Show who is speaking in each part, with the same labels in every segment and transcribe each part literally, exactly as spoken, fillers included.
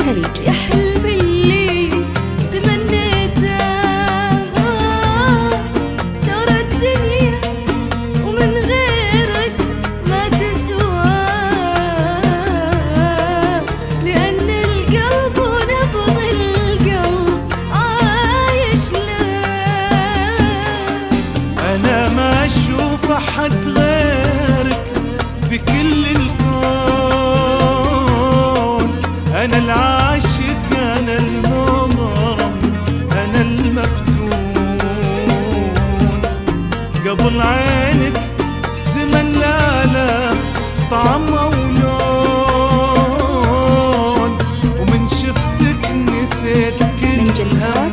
Speaker 1: الخليج.
Speaker 2: يا حلم اللي تمنيته، ترى الدنيا ومن غيرك ما تسوى، لأن القلب ونبض القلب عايش له.
Speaker 3: أنا ما أشوف أحد غيرك بكل الكون، أنا العاشق أنا المغرم أنا المفتون. قبل عينك زمن لا لا طعم ولون، ومن شفتك نسيت كل هم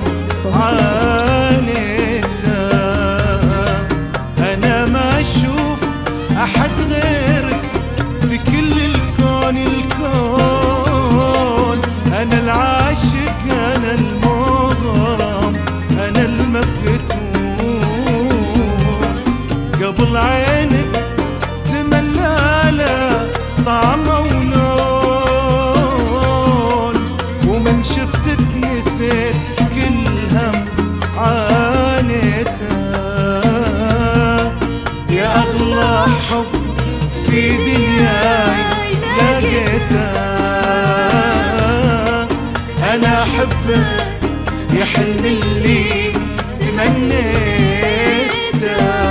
Speaker 3: عانيته. أنا ما أشوف أحد غيرك في كل الكون الكون، أنا العاشق أنا المغرم أنا المفتون. قبل عينك زمن لا لا طعم ولون، ومن شفتك نسيت كل هم عانيته. يا أغلى حب في دنياي لقيته، أنا أحبك يا حلم اللي تمنيته.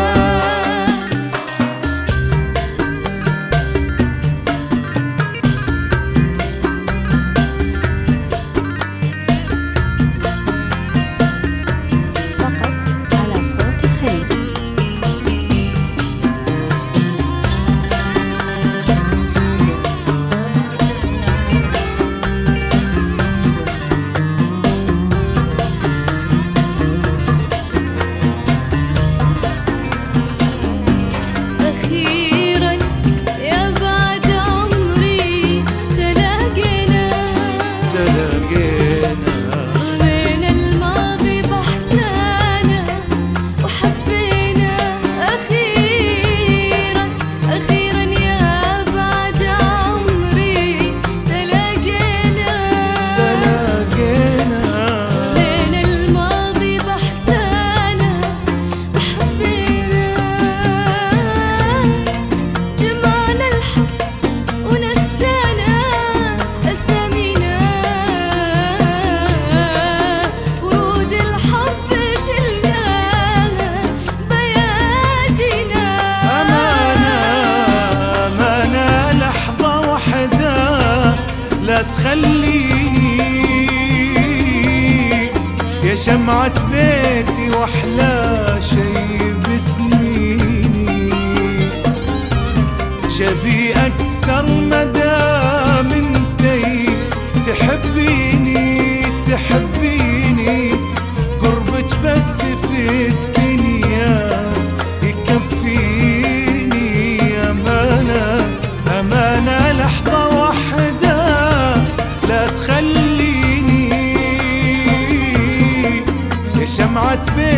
Speaker 3: لا تخليني يا شمعة بيتي واحلى شي بسنيني، شبي أكثر مدام انتي تحبيني تحبيني، قربك بس في الدنيا يكفيني. أمانة أمانة لحظة واحدة لا تخليني يا شمعة بيتي